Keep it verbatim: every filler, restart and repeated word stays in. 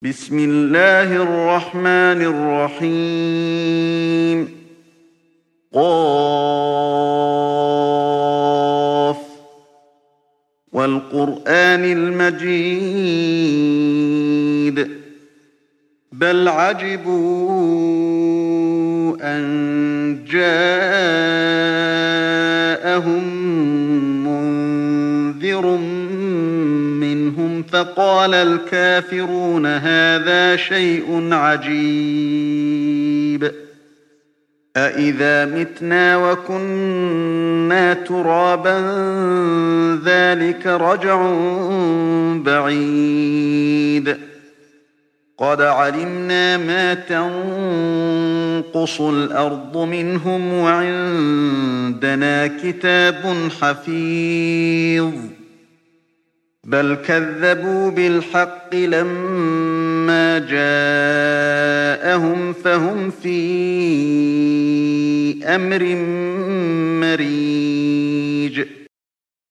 بسم الله الرحمن الرحيم قاف والقرآن المجيد بل عجبوا أن جاءهم منذر منهم فقال الكافرون هذا شيء عجيب أإذا متنا وكنا ترابا ذلك رجع بعيد قد علمنا ما تنقص الأرض منهم وعندنا كتاب حفيظ بل كذبوا بالحق لما جاءهم فهم في أمر مريض